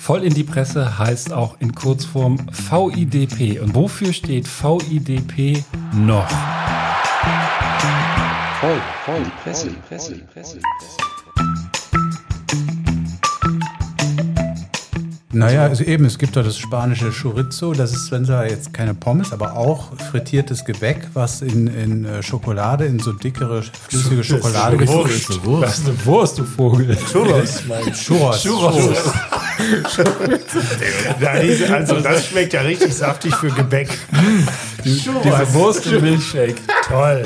Voll in die Presse heißt auch in Kurzform VIDP. Und wofür steht VIDP noch? Voll in die Presse. Naja, also eben, es gibt doch das spanische Chorizo, das ist, wenn sie jetzt keine Pommes, aber auch frittiertes Gebäck, was in Schokolade, in so dickere, flüssige Schokolade Das ist eine Wurst, du Vogel. Churros. Also das schmeckt ja richtig saftig für Gebäck. Diese Wurst im Milchshake. Toll.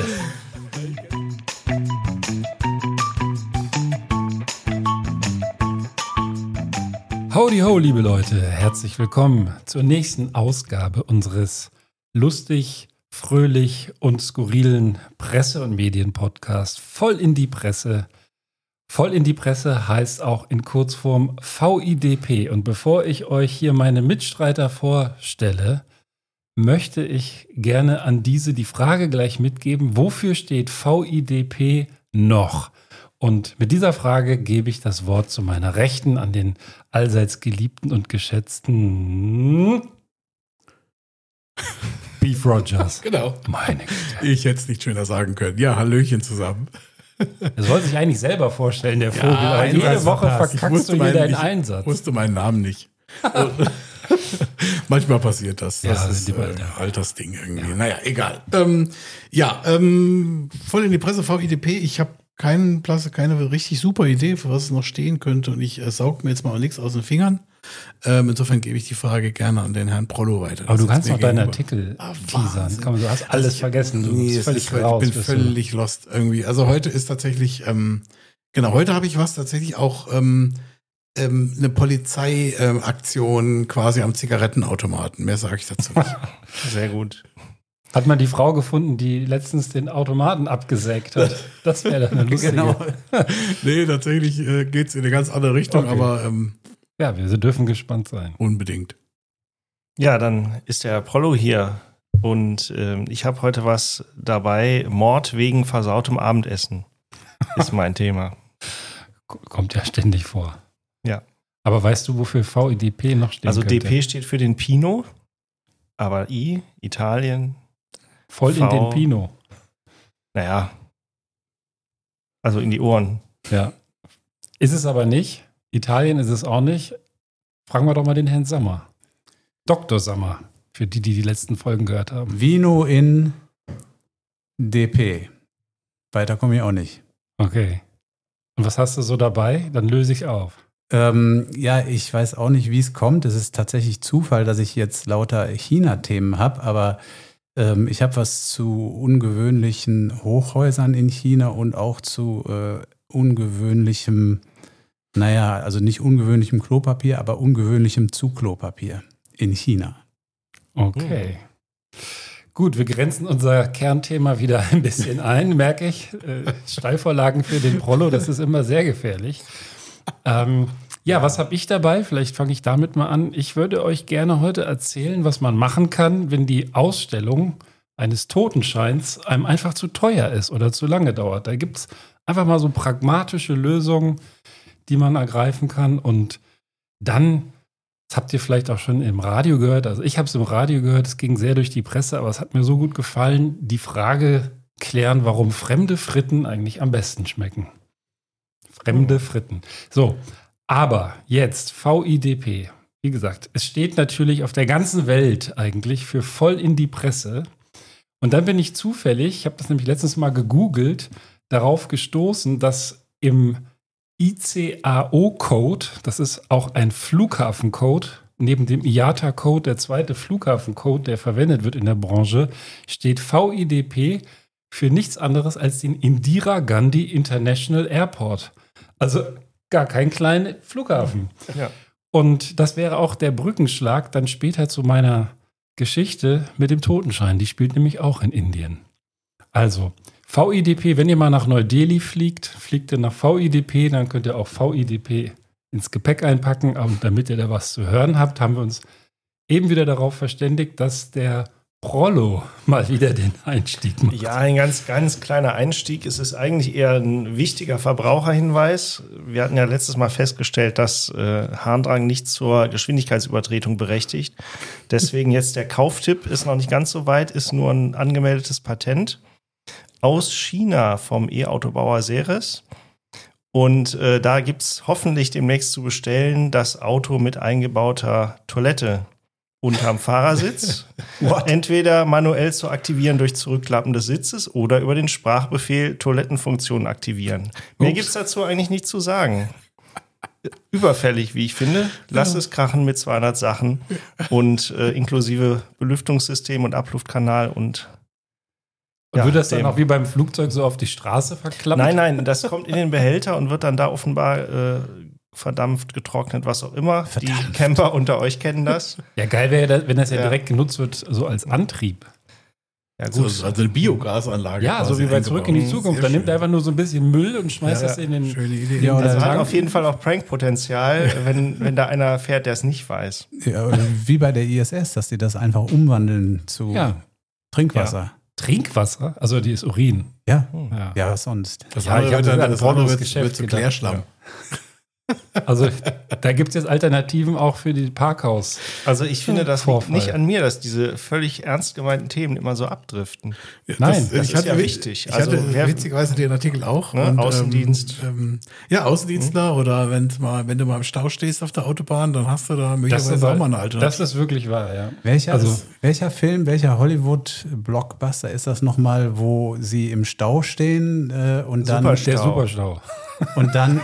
Howdy ho, liebe Leute. Herzlich willkommen zur nächsten Ausgabe unseres lustig, fröhlich und skurrilen Presse- und Medienpodcasts Voll in die Presse. Voll in die Presse heißt auch in Kurzform VIDP. Und bevor ich euch hier meine Mitstreiter vorstelle, möchte ich gerne an diese die Frage gleich mitgeben, wofür steht VIDP noch? Und mit dieser Frage gebe ich das Wort zu meiner Rechten an den allseits geliebten und geschätzten Beef Rogers. Genau. Meine Güte. Ich hätte es nicht schöner sagen können. Ja, Hallöchen zusammen. Er soll sich eigentlich selber vorstellen, der Vogel. Aber jede Einsatz Woche verpasst. verkackst du wieder einen Einsatz. Ich wusste meinen Namen nicht. Manchmal passiert das. Das Ja, ist die Welt, ja. Altersding irgendwie. Naja, egal. Voll in die Presse, VIDP. Ich habe keine richtig super Idee, für was es noch stehen könnte. Und ich saug mir jetzt mal nichts aus den Fingern. Insofern gebe ich die Frage gerne an den Herrn Prollo weiter. Aber du Das kannst ist noch mir deinen gegenüber. Artikel teasern. Komm, du hast alles vergessen. Du Nee, bist es völlig ist, raus. ich bin bist du. völlig lost irgendwie. Also heute ist tatsächlich, heute habe ich was tatsächlich auch eine Polizeiaktion quasi am Zigarettenautomaten. Mehr sage ich dazu nicht. Sehr gut. Hat man die Frau gefunden, die letztens den Automaten abgesägt hat? Das wäre dann eine lustige. Genau. Nee, tatsächlich geht's in eine ganz andere Richtung, Okay. aber Ja, wir dürfen gespannt sein. unbedingt. Ja, dann ist der Prollo hier und ich habe heute was dabei. Mord wegen versautem Abendessen ist mein Thema. Kommt ja ständig vor. Ja. Aber weißt du, wofür VIDP noch stehen Also könnte? DP steht für den Pinot, aber Italien, Voll in V. den Pino. naja, also in die Ohren. Ja. Ist es aber nicht. Italien ist es auch nicht. Fragen wir doch mal den Herrn Sammer. Dr. Sammer, für die die letzten Folgen gehört haben. Vino in DP. Weiter komme ich auch nicht. Okay. Und was hast du so dabei? Dann löse ich auf. Ja, ich weiß auch nicht, wie es kommt. Es ist tatsächlich Zufall, dass ich jetzt lauter China-Themen habe, aber ich habe was zu ungewöhnlichen Hochhäusern in China und auch zu ungewöhnlichem, also nicht ungewöhnlichem Klopapier, aber ungewöhnlichem Zugklopapier in China. Okay. Gut, wir grenzen unser Kernthema wieder ein bisschen ein, merke ich. Steilvorlagen für den Prollo, das ist immer sehr gefährlich. Ja, was habe ich dabei? Vielleicht fange ich damit mal an. Ich würde euch gerne heute erzählen, was man machen kann, wenn die Ausstellung eines Totenscheins einem einfach zu teuer ist oder zu lange dauert. Da gibt es einfach mal so pragmatische Lösungen, die man ergreifen kann. Und dann, das habt ihr vielleicht auch schon im Radio gehört, also ich habe es im Radio gehört, es ging sehr durch die Presse, aber es hat mir so gut gefallen, die Frage klären, warum fremde Fritten eigentlich am besten schmecken. Fremde Fritten. So, aber jetzt VIDP. Wie gesagt, es steht natürlich auf der ganzen Welt eigentlich für voll in die Presse. Und dann bin ich zufällig, ich habe das nämlich letztens mal gegoogelt, darauf gestoßen, dass im ICAO-Code, das ist auch ein Flughafencode, neben dem IATA-Code, der zweite Flughafencode, der verwendet wird in der Branche, steht VIDP für nichts anderes als den Indira Gandhi International Airport. Also gar kein kleiner Flughafen. Ja. Und das wäre auch der Brückenschlag dann später zu meiner Geschichte mit dem Totenschein. Die spielt nämlich auch in Indien. Also VIDP, wenn ihr mal nach Neu-Delhi fliegt ihr nach VIDP, dann könnt ihr auch VIDP ins Gepäck einpacken. Und damit ihr da was zu hören habt, haben wir uns eben wieder darauf verständigt, dass der Prollo mal wieder den Einstieg macht. Ja, ein ganz, ganz kleiner Einstieg. Es ist eigentlich eher ein wichtiger Verbraucherhinweis. Wir hatten ja letztes Mal festgestellt, dass Harndrang nicht zur Geschwindigkeitsübertretung berechtigt. Deswegen jetzt der Kauftipp ist noch nicht ganz so weit, ist nur ein angemeldetes Patent aus China vom E-Autobauer Seres. Und da gibt es hoffentlich demnächst zu bestellen das Auto mit eingebauter Toilette unterm Fahrersitz. Entweder manuell zu aktivieren durch Zurückklappen des Sitzes oder über den Sprachbefehl Toilettenfunktion aktivieren. Mehr gibt es dazu eigentlich nicht zu sagen. Überfällig, wie ich finde. Lass es krachen mit 200 Sachen und inklusive Belüftungssystem und Abluftkanal und wird das dann auch wie beim Flugzeug so auf die Straße verklappt? Nein, das kommt in den Behälter und wird dann da offenbar verdampft, getrocknet, was auch immer. Die Camper unter euch kennen das. Ja, geil wäre, wenn das ja direkt genutzt wird, so als Antrieb. Ja, gut. Also eine Biogasanlage. Ja, so wie bei Zurück in die Zukunft. Da nimmt er einfach nur so ein bisschen Müll und schmeißt das in den. Schöne Idee. Ja, also hat auf jeden Fall auch Prankpotenzial, wenn da einer fährt, der es nicht weiß. Ja, wie bei der ISS, dass die das einfach umwandeln zu Trinkwasser. Ja. Trinkwasser? Also die ist Urin. Ja, ja, was sonst. Das andere wird zu Klärschlamm. Also da gibt es jetzt Alternativen auch für die Parkhaus. Also ich finde, das liegt nicht an mir, dass diese völlig ernst gemeinten Themen immer so abdritten. Nein, das ist ja wichtig. Ich hatte witzigerweise den Artikel auch. Ne, und, Außendienst. Außendienstler oder wenn du mal im Stau stehst auf der Autobahn, dann hast du da möglicherweise auch mal eine Alternative. Das ist wirklich wahr, ja. Welcher Film, welcher Hollywood-Blockbuster ist das nochmal, wo sie im Stau stehen und dann... Der Superstau. Und dann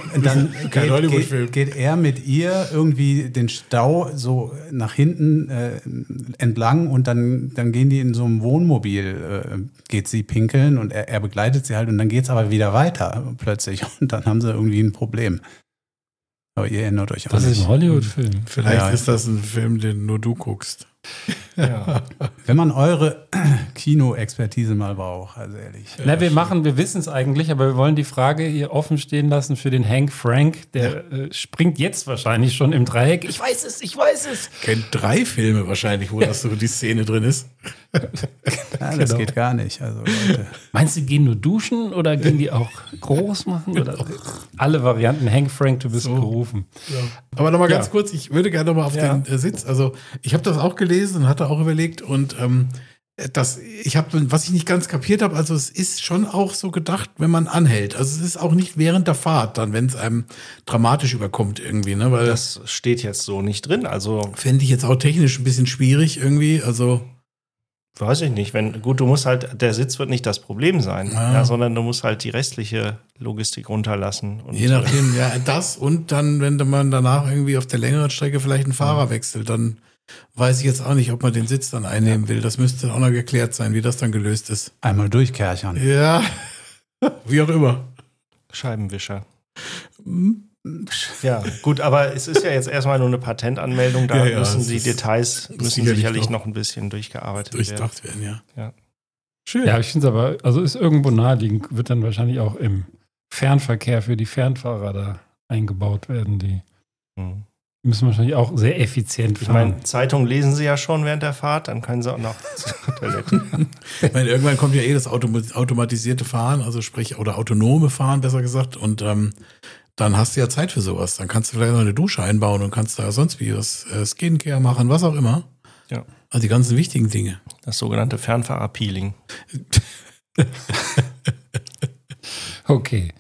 geht er mit ihr irgendwie den Stau so nach hinten entlang und dann gehen die in so einem Wohnmobil, geht sie pinkeln und er begleitet sie halt und dann geht es aber wieder weiter plötzlich und dann haben sie irgendwie ein Problem. Aber ihr erinnert euch auch nicht. Das ist ein Hollywood-Film. Vielleicht ist das ein Film, den nur du guckst. Ja. Wenn man eure Kino-Expertise mal braucht, also ehrlich. Na, wir wissen es eigentlich, aber wir wollen die Frage hier offen stehen lassen für den Hank Frank. Der springt jetzt wahrscheinlich schon im Dreieck. Ich weiß es. Kennt 3 Filme wahrscheinlich, wo das so die Szene drin ist. Ja, das geht gar nicht. Also, Leute. Meinst du, die gehen nur duschen oder gehen die auch groß machen? Oder alle Varianten. Hank Frank, du bist gerufen. Ja. Aber nochmal ganz kurz, ich würde gerne nochmal auf den Sitz. Also ich habe das auch gelesen und hatte auch überlegt und was ich nicht ganz kapiert habe, also es ist schon auch so gedacht, wenn man anhält. Also es ist auch nicht während der Fahrt dann, wenn es einem dramatisch überkommt irgendwie, ne? Weil das steht jetzt so nicht drin. Also fände ich jetzt auch technisch ein bisschen schwierig irgendwie. Also weiß ich nicht. Du musst halt, der Sitz wird nicht das Problem sein, sondern du musst halt die restliche Logistik runterlassen. Und je nachdem, das und dann, wenn man danach irgendwie auf der längeren Strecke vielleicht einen Fahrer wechselt, dann weiß ich jetzt auch nicht, ob man den Sitz dann einnehmen will. Das müsste dann auch noch geklärt sein, wie das dann gelöst ist. Einmal durchkerchern. Ja, wie auch immer. Scheibenwischer. Ja, gut, aber es ist ja jetzt erstmal nur eine Patentanmeldung, da müssen die Details sicherlich noch ein bisschen durchdacht werden. Ja. Schön. Ja, ich finde es aber, also ist irgendwo naheliegend, wird dann wahrscheinlich auch im Fernverkehr für die Fernfahrer da eingebaut werden, die müssen wahrscheinlich auch sehr effizient fahren. Ich meine, Zeitung lesen sie ja schon während der Fahrt, dann können sie auch noch zur Toilette. Ich meine, irgendwann kommt ja das automatisierte Fahren, also sprich, oder autonome Fahren, besser gesagt, und dann hast du ja Zeit für sowas. Dann kannst du vielleicht noch eine Dusche einbauen und kannst da sonst wie was Skincare machen, was auch immer. Ja. Also die ganzen wichtigen Dinge. Das sogenannte Fernfahrer-Peeling. Okay.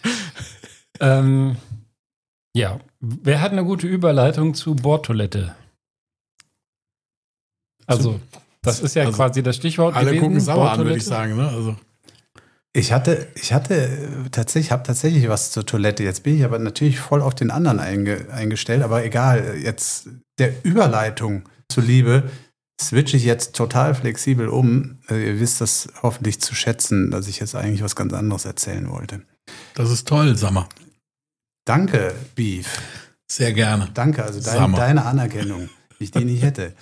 Ja, wer hat eine gute Überleitung zu Bordtoilette? Also, das ist ja quasi das Stichwort alle gewesen. Gucken sauer an, würde ich sagen. Ne? Also. Ich habe tatsächlich was zur Toilette. Jetzt bin ich aber natürlich voll auf den anderen eingestellt. Aber egal, jetzt der Überleitung zuliebe switche ich jetzt total flexibel um. Ihr wisst das hoffentlich zu schätzen, dass ich jetzt eigentlich was ganz anderes erzählen wollte. Das ist toll, Sammer. Danke, Beef. Sehr gerne. Danke, also deine Anerkennung, die ich die nicht hätte.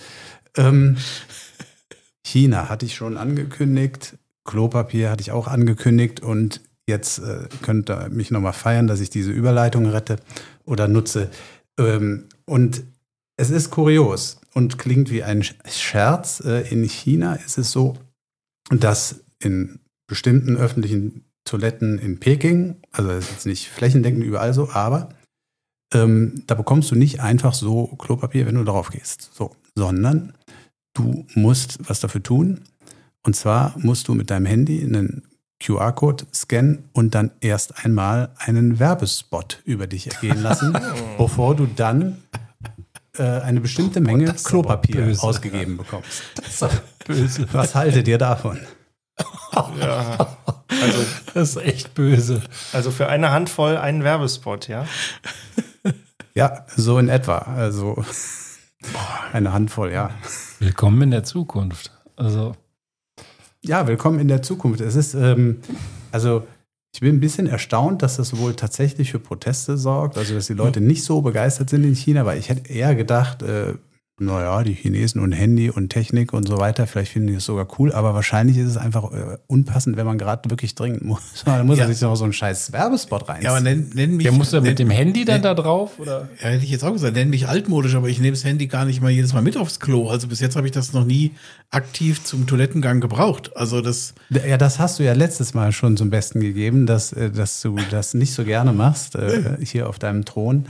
China hatte ich schon angekündigt. Klopapier hatte ich auch angekündigt und jetzt könnt ihr mich nochmal feiern, dass ich diese Überleitung rette oder nutze. Und Es ist kurios und klingt wie ein Scherz. In China ist es so, dass in bestimmten öffentlichen Toiletten in Peking, also das ist jetzt nicht flächendeckend überall so, aber da bekommst du nicht einfach so Klopapier, wenn du drauf gehst, so, sondern du musst was dafür tun. Und zwar musst du mit deinem Handy einen QR-Code scannen und dann erst einmal einen Werbespot über dich ergehen lassen, bevor du dann eine bestimmte Menge Klopapier ausgegeben bekommst. Das ist böse. Was haltet ihr davon? Ja. Also, das ist echt böse. Also für eine Handvoll einen Werbespot, ja? Ja, so in etwa. Also eine Handvoll, ja. Willkommen in der Zukunft. Also ja, willkommen in der Zukunft. Es ist, also ich bin ein bisschen erstaunt, dass das wohl tatsächlich für Proteste sorgt, also dass die Leute nicht so begeistert sind in China, weil ich hätte eher gedacht, naja, die Chinesen und Handy und Technik und so weiter, vielleicht finden die es sogar cool, aber wahrscheinlich ist es einfach unpassend, wenn man gerade wirklich dringend muss. Dann muss er sich noch so einen scheiß Werbespot reinziehen. Ja, aber nenn mich. der muss ja mit dem Handy dann da drauf, oder? Ja, hätte ich jetzt auch gesagt, nenn mich altmodisch, aber ich nehme das Handy gar nicht mal jedes Mal mit aufs Klo. Also bis jetzt habe ich das noch nie aktiv zum Toilettengang gebraucht. Also das. Ja, das hast du ja letztes Mal schon zum Besten gegeben, dass du das nicht so gerne machst, hier auf deinem Thron.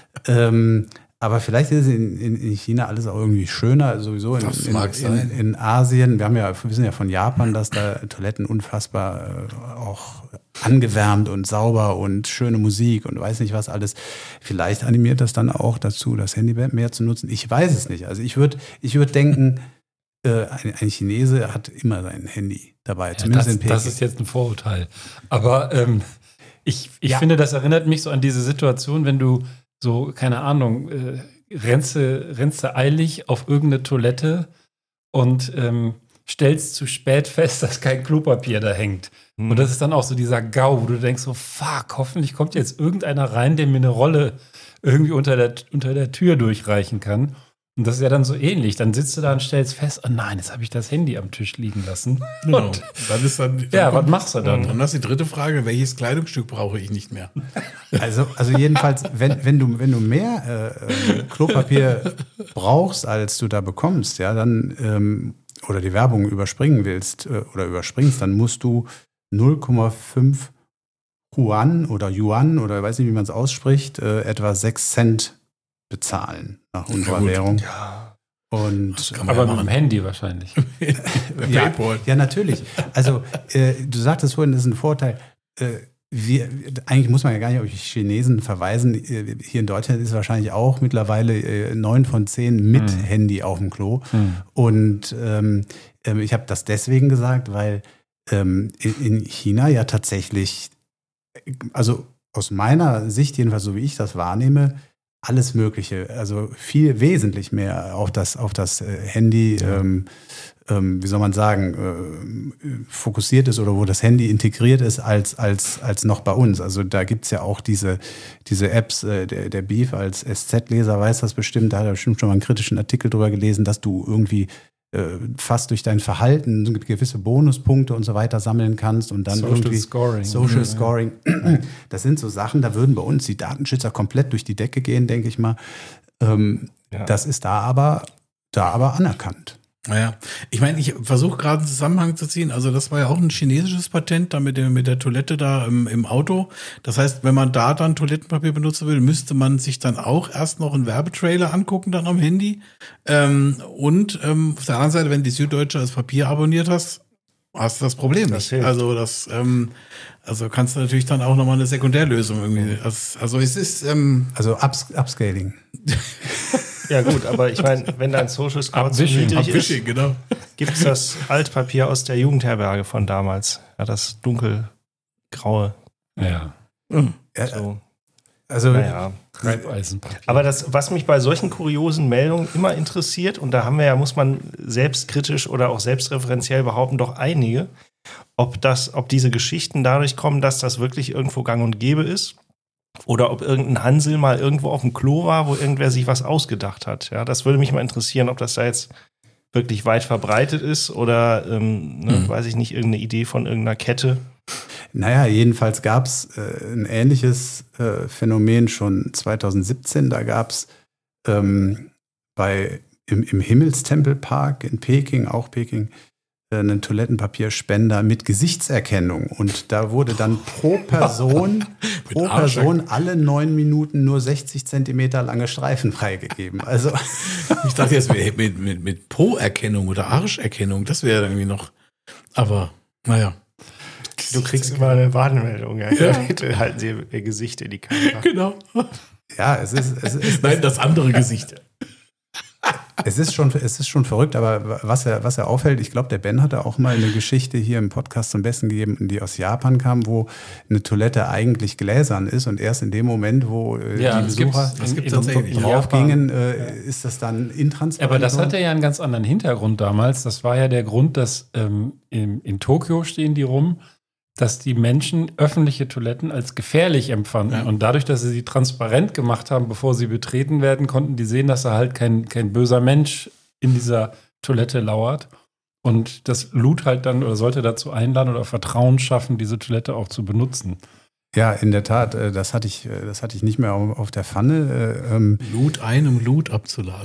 Aber vielleicht ist in China alles auch irgendwie schöner, sowieso in Asien. Wir wissen ja von Japan, dass da Toiletten unfassbar auch angewärmt und sauber und schöne Musik und weiß nicht was alles. Vielleicht animiert das dann auch dazu, das Handy mehr zu nutzen. Ich weiß es nicht. Also ich würd denken, ein Chinese hat immer sein Handy dabei, zumindest in Peking. Das ist jetzt ein Vorurteil. Aber ich finde, das erinnert mich so an diese Situation, wenn du so, keine Ahnung, rennst du eilig auf irgendeine Toilette und stellst zu spät fest, dass kein Klopapier da hängt. Und das ist dann auch so dieser GAU, wo du denkst so, fuck, hoffentlich kommt jetzt irgendeiner rein, der mir eine Rolle irgendwie unter der Tür durchreichen kann. Und das ist ja dann so ähnlich. Dann sitzt du da und stellst fest, oh nein, jetzt habe ich das Handy am Tisch liegen lassen. Genau. Und Was machst du dann? Und das ist die dritte Frage, welches Kleidungsstück brauche ich nicht mehr? Also jedenfalls, wenn du mehr Klopapier brauchst, als du da bekommst, ja, dann oder die Werbung überspringen willst oder überspringst, dann musst du 0,5 Yuan oder weiß nicht, wie man es ausspricht, etwa 6 Cent bezahlen nach unserer Währung. Ja. Und Aber mit dem Handy wahrscheinlich. ja, natürlich. Also du sagtest vorhin, das ist ein Vorteil. Eigentlich muss man ja gar nicht auf die Chinesen verweisen. Hier in Deutschland ist wahrscheinlich auch mittlerweile 9 von 10 mit Handy auf dem Klo. Und ich habe das deswegen gesagt, weil in China ja tatsächlich, also aus meiner Sicht jedenfalls, so wie ich das wahrnehme, alles Mögliche, also wesentlich mehr auf das Handy, wie soll man sagen, fokussiert ist oder wo das Handy integriert ist als noch bei uns. Also da gibt's ja auch diese Apps, der Beef als SZ-Leser weiß das bestimmt, da hat er bestimmt schon mal einen kritischen Artikel drüber gelesen, dass du irgendwie fast durch dein Verhalten gewisse Bonuspunkte und so weiter sammeln kannst und dann Social Scoring. Das sind so Sachen, da würden bei uns die Datenschützer komplett durch die Decke gehen, denke ich mal. Das ist da aber anerkannt. Naja, ich meine, ich versuche gerade einen Zusammenhang zu ziehen. Also das war ja auch ein chinesisches Patent da mit der Toilette da im Auto. Das heißt, wenn man da dann Toilettenpapier benutzen will, müsste man sich dann auch erst noch einen Werbetrailer angucken dann am Handy. Und auf der anderen Seite, wenn die Süddeutsche als Papier abonniert hast du das Problem nicht. Hilft. Also kannst du natürlich dann auch nochmal eine Sekundärlösung irgendwie. Also es ist Upscaling. Ja gut, aber ich meine, wenn dein Social Score zu niedrig ist, genau. gibt es das Altpapier aus der Jugendherberge von damals. Ja, das dunkelgraue. Ja. So. Also Naja. Reibeisenpapier. Aber was mich bei solchen kuriosen Meldungen immer interessiert, und da haben wir ja, muss man selbstkritisch oder auch selbstreferenziell behaupten, doch einige, ob diese Geschichten dadurch kommen, dass das wirklich irgendwo gang und gäbe ist. Oder ob irgendein Hansel mal irgendwo auf dem Klo war, wo irgendwer sich was ausgedacht hat. Ja, das würde mich mal interessieren, ob das da jetzt wirklich weit verbreitet ist oder, weiß ich nicht, irgendeine Idee von irgendeiner Kette. Naja, jedenfalls gab es ein ähnliches Phänomen schon 2017. Da gab es im Himmelstempelpark in Peking, auch Peking, einen Toilettenpapierspender mit Gesichtserkennung. Und da wurde dann pro Person alle 9 Minuten nur 60 Zentimeter lange Streifen freigegeben. Also ich dachte jetzt mit Po-Erkennung oder Arscherkennung, das wäre irgendwie noch. Aber, naja. Du kriegst immer eine Warnmeldung. Ja. Bitte halten Sie Ihr Gesicht in die Kamera. Genau. Ja, es ist Nein, das andere Gesicht. Es ist schon verrückt, aber was er auffällt, ich glaube, der Ben hatte auch mal eine Geschichte hier im Podcast zum Besten gegeben, die aus Japan kam, wo eine Toilette eigentlich gläsern ist und erst in dem Moment, wo die Besucher draufgingen, ist das dann intransparent. Aber das hatte ja einen ganz anderen Hintergrund damals. Das war ja der Grund, dass in Tokio stehen die rum, dass die Menschen öffentliche Toiletten als gefährlich empfanden. Ja. Und dadurch, dass sie transparent gemacht haben, bevor sie betreten werden, konnten die sehen, dass da halt kein böser Mensch in dieser Toilette lauert. Und das lud halt dann oder sollte dazu einladen oder Vertrauen schaffen, diese Toilette auch zu benutzen. Ja, in der Tat, das hatte ich nicht mehr auf der Pfanne. Blut ein, um Blut abzuladen.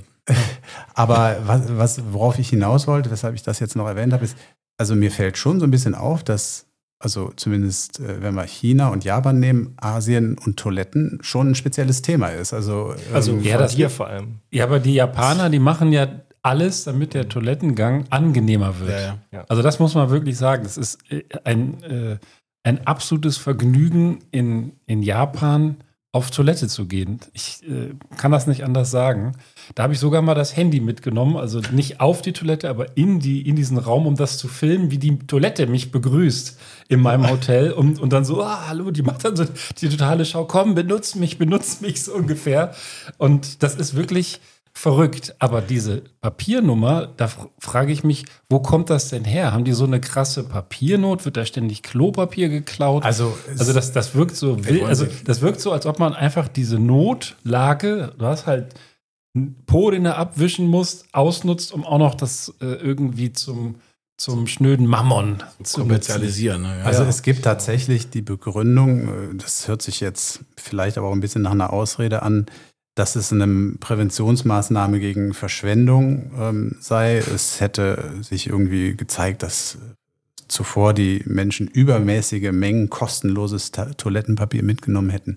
Aber worauf ich hinaus wollte, weshalb ich das jetzt noch erwähnt habe, ist, also mir fällt schon so ein bisschen auf, dass also zumindest, wenn wir China und Japan nehmen, Asien und Toiletten schon ein spezielles Thema ist. Also ja, das hier vor allem. Ja, aber die Japaner, die machen ja alles, damit der Toilettengang angenehmer wird. Ja. Also das muss man wirklich sagen. Das ist ein absolutes Vergnügen, in Japan auf Toilette zu gehen. Ich kann das nicht anders sagen. Da habe ich sogar mal das Handy mitgenommen, also nicht auf die Toilette, aber in diesen Raum, um das zu filmen, wie die Toilette mich begrüßt in meinem Hotel und dann so, hallo, die macht dann so die totale Schau, komm, benutzt mich so ungefähr. Und das ist wirklich verrückt. Aber diese Papiernummer, da frage ich mich, wo kommt das denn her? Haben die so eine krasse Papiernot? Wird da ständig Klopapier geklaut? Also das wirkt so wild. Also das wirkt so, als ob man einfach diese Notlage, du hast halt einen Po, den du abwischen musst, ausnutzt, um auch noch das irgendwie zum schnöden Mammon zu kommerzialisieren. Ne? Ja. Also es gibt tatsächlich die Begründung, das hört sich jetzt vielleicht aber auch ein bisschen nach einer Ausrede an, dass es eine Präventionsmaßnahme gegen Verschwendung sei. Es hätte sich irgendwie gezeigt, dass zuvor die Menschen übermäßige Mengen kostenloses Toilettenpapier mitgenommen hätten.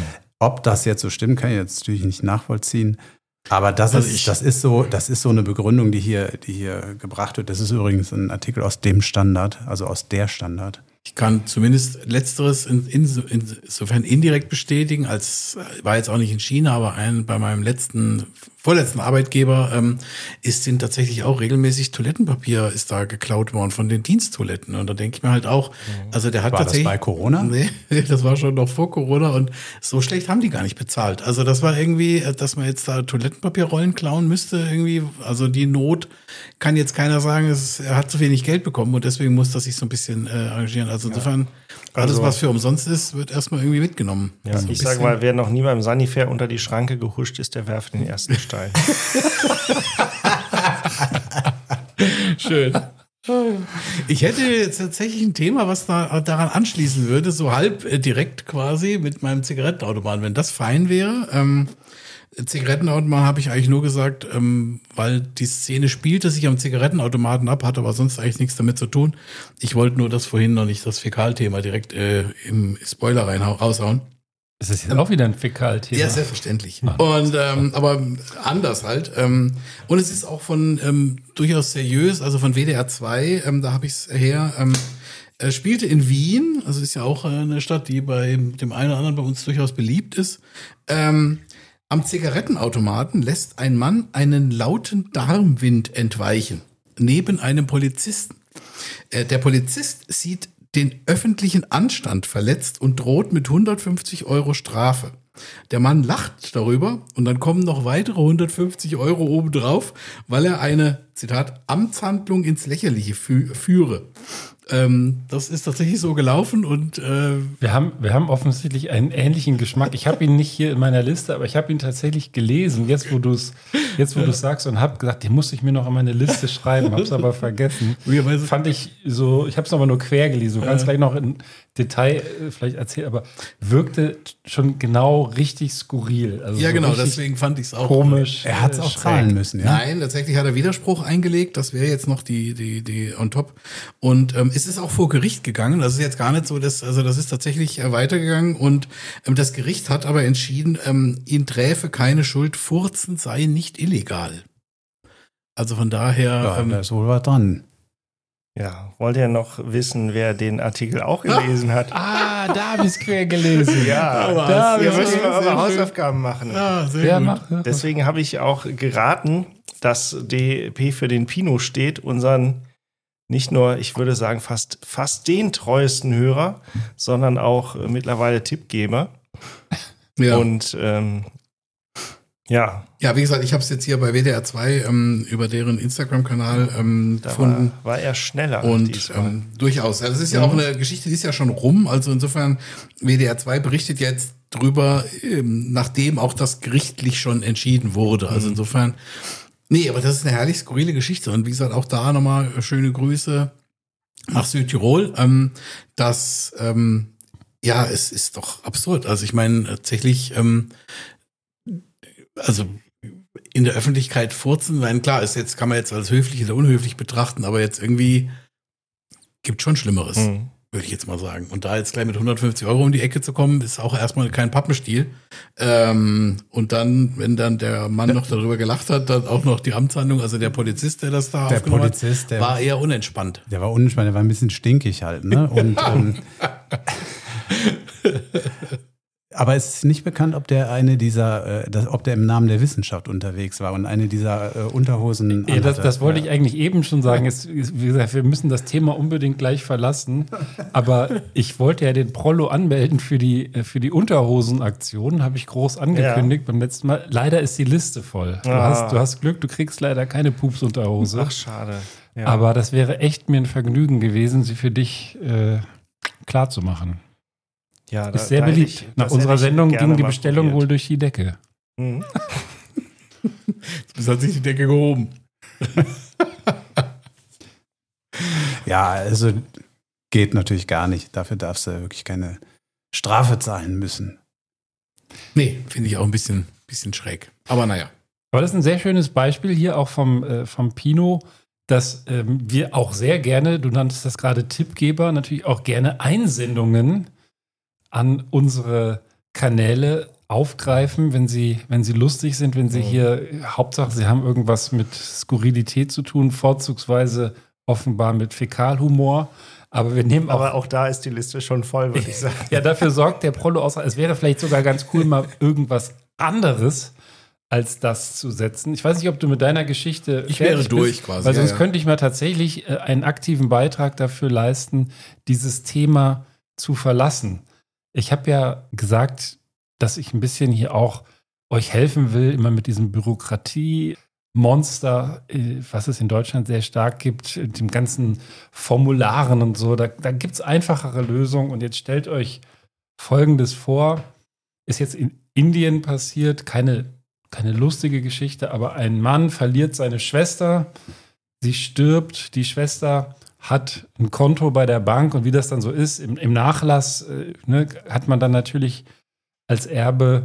Ob das jetzt so stimmt, kann ich jetzt natürlich nicht nachvollziehen. Aber das ist so eine Begründung, die hier gebracht wird. Das ist übrigens ein Artikel aus dem Standard, also aus der Standard. Ich kann zumindest Letzteres insofern indirekt bestätigen, als war jetzt auch nicht in China, aber bei meinem vorletzten Arbeitgeber sind tatsächlich auch regelmäßig Toilettenpapier ist da geklaut worden von den Diensttoiletten. Und da denke ich mir halt auch, also der hat war tatsächlich. War das bei Corona? Nee, das war schon noch vor Corona und so schlecht haben die gar nicht bezahlt. Also das war irgendwie, dass man jetzt da Toilettenpapierrollen klauen müsste irgendwie. Also die Not kann jetzt keiner sagen, er hat zu wenig Geld bekommen und deswegen muss das sich so ein bisschen arrangieren. Also insofern, alles was für umsonst ist, wird erstmal irgendwie mitgenommen. Ja, also ich sage mal, wer noch nie beim Sanifair unter die Schranke gehuscht ist, der werft den ersten Stein. Schön. Ich hätte jetzt tatsächlich ein Thema, was daran anschließen würde, so halb direkt quasi mit meinem Zigarettenautomaten, wenn das fein wäre. Zigarettenautomaten habe ich eigentlich nur gesagt, weil die Szene spielte sich am Zigarettenautomaten ab, hatte aber sonst eigentlich nichts damit zu tun. Ich wollte nur das vorhin noch nicht, das Fäkalthema direkt im Spoiler raushauen. Ist das jetzt auch wieder ein Fäkalthema? Ja, selbstverständlich. Und aber anders halt. Und es ist auch von durchaus seriös, also von WDR 2, da habe ich es her. Spielte in Wien, also ist ja auch eine Stadt, die bei dem einen oder anderen bei uns durchaus beliebt ist. Am Zigarettenautomaten lässt ein Mann einen lauten Darmwind entweichen, neben einem Polizisten. Der Polizist sieht den öffentlichen Anstand verletzt und droht mit 150 € Strafe. Der Mann lacht darüber und dann kommen noch weitere 150 € obendrauf, weil er eine, Zitat, Amtshandlung ins Lächerliche führe. Das ist tatsächlich so gelaufen und wir haben offensichtlich einen ähnlichen Geschmack. Ich habe ihn nicht hier in meiner Liste, aber ich habe ihn tatsächlich gelesen, jetzt wo du es sagst, und habe gesagt, den muss ich mir noch an meine Liste schreiben, habe es aber vergessen. Fand ich so, ich habe es aber nur quer gelesen. Du kannst gleich noch Detail vielleicht erzählt, aber wirkte schon genau richtig skurril. Also ja, so genau, richtig deswegen fand ich es auch komisch. Er hat es auch zahlen müssen, ja. Nein, tatsächlich hat er Widerspruch eingelegt. Das wäre jetzt noch die on top. Und es ist auch vor Gericht gegangen. Das ist jetzt gar nicht so, das ist tatsächlich weitergegangen. Und das Gericht hat aber entschieden, ihn träfe keine Schuld. Furzen sei nicht illegal. Also von daher. Ja, da ist wohl was dran. Ja, wollt ihr noch wissen, wer den Artikel auch gelesen hat? Da habe ich es quer gelesen. Ja, da ihr müsst wir mal eure Hausaufgaben machen. Ja, sehr gut. Deswegen habe ich auch geraten, dass DP für den Pinot steht, unseren nicht nur, ich würde sagen, fast den treuesten Hörer, sondern auch mittlerweile Tippgeber. Ja. Und ja. Ja, wie gesagt, ich habe es jetzt hier bei WDR 2 über deren Instagram-Kanal gefunden. War er schneller. Und durchaus. Ja, das ist ja auch eine Geschichte, die ist ja schon rum. Also insofern, WDR 2 berichtet jetzt drüber, nachdem auch das gerichtlich schon entschieden wurde. Also insofern, nee, aber das ist eine herrlich skurrile Geschichte. Und wie gesagt, auch da nochmal schöne Grüße nach Südtirol. Ja, es ist doch absurd. Also ich meine, tatsächlich, also in der Öffentlichkeit furzen, weil klar ist, jetzt kann man jetzt als höflich oder unhöflich betrachten, aber jetzt irgendwie gibt schon Schlimmeres, würde ich jetzt mal sagen. Und da jetzt gleich mit 150 € um die Ecke zu kommen, ist auch erstmal kein Pappenstiel. Und dann, wenn dann der Mann noch darüber gelacht hat, dann auch noch die Amtshandlung, also der Polizist, der das da aufgenommen hat, war eher unentspannt. Der war unentspannt, der war ein bisschen stinkig halt, ne? Und aber es ist nicht bekannt, ob der ob der im Namen der Wissenschaft unterwegs war und eine dieser Unterhosen. Ja, das wollte ich eigentlich eben schon sagen. Wie gesagt, wir müssen das Thema unbedingt gleich verlassen. Aber ich wollte ja den Prollo anmelden für die Unterhosenaktion, habe ich groß angekündigt beim letzten Mal. Leider ist die Liste voll. Du hast Glück, du kriegst leider keine Pupsunterhose. Ach, schade. Ja. Aber das wäre echt mir ein Vergnügen gewesen, sie für dich klar zu machen. Ja, ist sehr beliebt. Nach unserer Sendung ging die Bestellung wohl durch die Decke. Mhm. Das hat sich die Decke gehoben. Ja, also geht natürlich gar nicht. Dafür darfst du wirklich keine Strafe zahlen müssen. Nee, finde ich auch ein bisschen schräg. Aber naja. Aber das ist ein sehr schönes Beispiel hier auch vom Pinot, dass wir auch sehr gerne, du nanntest das gerade Tippgeber, natürlich auch gerne Einsendungen an unsere Kanäle aufgreifen, wenn sie lustig sind, wenn sie hier, Hauptsache sie haben irgendwas mit Skurrilität zu tun, vorzugsweise offenbar mit Fäkalhumor. Aber wir nehmen Aber auch da ist die Liste schon voll, würde ich sagen. Ja, dafür sorgt der Prollo aus. Es wäre vielleicht sogar ganz cool, mal irgendwas anderes als das zu setzen. Ich weiß nicht, ob du mit deiner Geschichte ich wäre durch bist, quasi. Weil sonst könnte ich mal tatsächlich einen aktiven Beitrag dafür leisten, dieses Thema zu verlassen. Ich habe ja gesagt, dass ich ein bisschen hier auch euch helfen will, immer mit diesem Bürokratiemonster, was es in Deutschland sehr stark gibt, dem ganzen Formularen und so. Da gibt es einfachere Lösungen. Und jetzt stellt euch Folgendes vor. Ist jetzt in Indien passiert, keine lustige Geschichte, aber ein Mann verliert seine Schwester. Sie stirbt, die Schwester hat ein Konto bei der Bank und wie das dann so ist, im Nachlass hat man dann natürlich als Erbe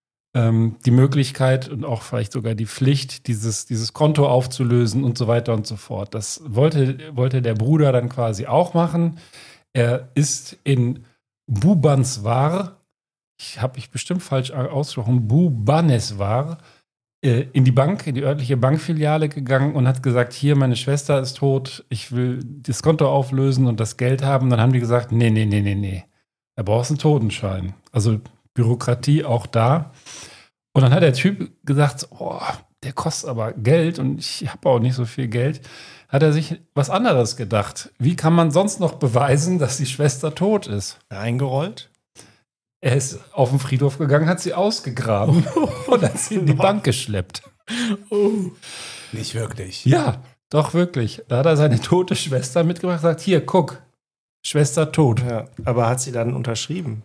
die Möglichkeit und auch vielleicht sogar die Pflicht, dieses Konto aufzulösen und so weiter und so fort. Das wollte der Bruder dann quasi auch machen. Er ist in Bhubaneswar, habe ich bestimmt falsch ausgesprochen, Bhubaneswar, in die örtliche Bankfiliale gegangen und hat gesagt, hier, meine Schwester ist tot, ich will das Konto auflösen und das Geld haben. Dann haben die gesagt, nee. Da brauchst du einen Totenschein. Also Bürokratie auch da. Und dann hat der Typ gesagt, der kostet aber Geld und ich habe auch nicht so viel Geld. Hat er sich was anderes gedacht. Wie kann man sonst noch beweisen, dass die Schwester tot ist? Eingerollt? Er ist auf den Friedhof gegangen, hat sie ausgegraben und hat sie in die Bank geschleppt. Nicht wirklich. Ja, doch wirklich. Da hat er seine tote Schwester mitgebracht und gesagt, hier, guck, Schwester tot. Ja, aber hat sie dann unterschrieben?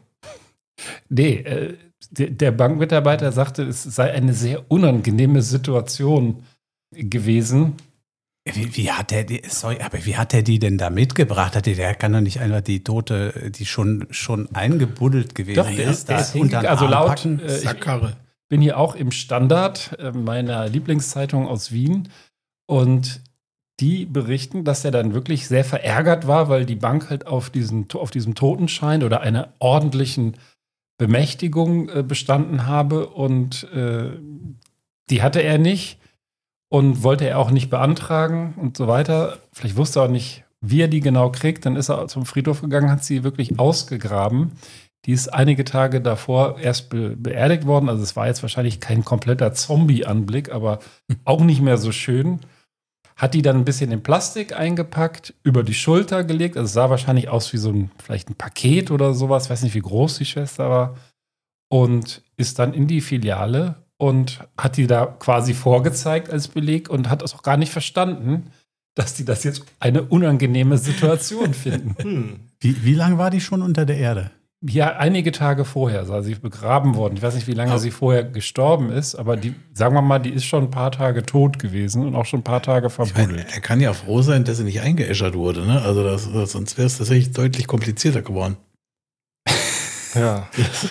Nee, der Bankmitarbeiter sagte, es sei eine sehr unangenehme Situation gewesen. Wie hat der die, sorry, aber wie hat der die denn da mitgebracht? Der kann doch nicht einfach die Tote, die schon eingebuddelt gewesen Doch, ist, der da ist unter den also Arm laut, packen? Sackkarre. bin hier auch im Standard meiner Lieblingszeitung aus Wien und die berichten, dass er dann wirklich sehr verärgert war, weil die Bank halt auf diesem Totenschein oder einer ordentlichen Bemächtigung bestanden habe und die hatte er nicht und wollte er auch nicht beantragen und so weiter. Vielleicht wusste er auch nicht, wie er die genau kriegt. Dann ist er zum Friedhof gegangen, hat sie wirklich ausgegraben. Die ist einige Tage davor erst beerdigt worden. Also es war jetzt wahrscheinlich kein kompletter Zombie-Anblick, aber auch nicht mehr so schön. Hat die dann ein bisschen in Plastik eingepackt, über die Schulter gelegt. Also es sah wahrscheinlich aus wie vielleicht ein Paket oder sowas. Ich weiß nicht, wie groß die Schwester war. Und ist dann in die Filiale und hat die da quasi vorgezeigt als Beleg und hat es auch gar nicht verstanden, dass die das jetzt eine unangenehme Situation finden. Wie lange war die schon unter der Erde? Ja, einige Tage vorher sei sie begraben worden. Ich weiß nicht, wie lange sie vorher gestorben ist, aber sagen wir mal, die ist schon ein paar Tage tot gewesen und auch schon ein paar Tage verbuddelt. Er kann ja froh sein, dass sie nicht eingeäschert wurde, ne? Also sonst wäre es tatsächlich deutlich komplizierter geworden. Ja.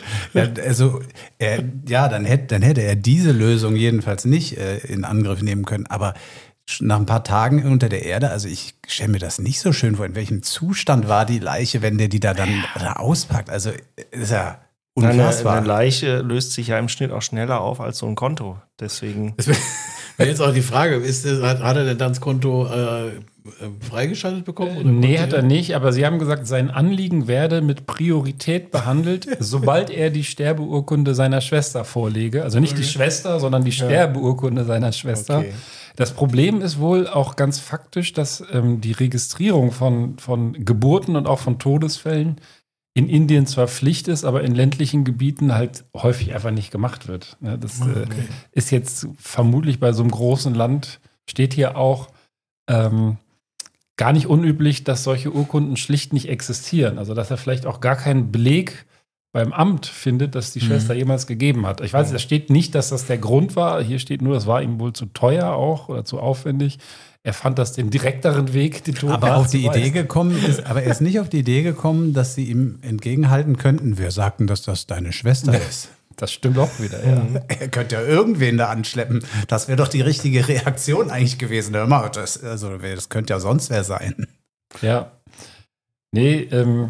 Dann hätte er diese Lösung jedenfalls nicht in Angriff nehmen können. Aber nach ein paar Tagen unter der Erde, also ich stelle mir das nicht so schön vor, in welchem Zustand war die Leiche, wenn der die da dann da auspackt. Also ist ja unfassbar. Eine Leiche löst sich ja im Schnitt auch schneller auf als so ein Konto. Deswegen. Das wäre jetzt auch die Frage, hat er denn dann das Konto freigeschaltet bekommen? Oder Nee, hat er nicht, aber sie haben gesagt, sein Anliegen werde mit Priorität behandelt, sobald er die Sterbeurkunde seiner Schwester vorlege. Also nicht die Schwester, sondern die Sterbeurkunde seiner Schwester. Okay. Das Problem ist wohl auch ganz faktisch, dass die Registrierung von Geburten und auch von Todesfällen in Indien zwar Pflicht ist, aber in ländlichen Gebieten halt häufig einfach nicht gemacht wird. Das ist jetzt vermutlich bei so einem großen Land, steht hier auch, gar nicht unüblich, dass solche Urkunden schlicht nicht existieren. Also dass er vielleicht auch gar keinen Beleg beim Amt findet, dass die Schwester jemals gegeben hat. Ich weiß, da steht nicht, dass das der Grund war. Hier steht nur, es war ihm wohl zu teuer auch oder zu aufwendig. Er fand das den direkteren Weg, die Toten aber auf die Idee gekommen ist, aber er ist nicht auf die Idee gekommen, dass sie ihm entgegenhalten könnten. Wir sagten, dass das deine Schwester ist. Das stimmt auch wieder, ja. Er könnte ja irgendwen da anschleppen. Das wäre doch die richtige Reaktion eigentlich gewesen. Hör mal, das könnte ja sonst wer sein. Ja. Nee,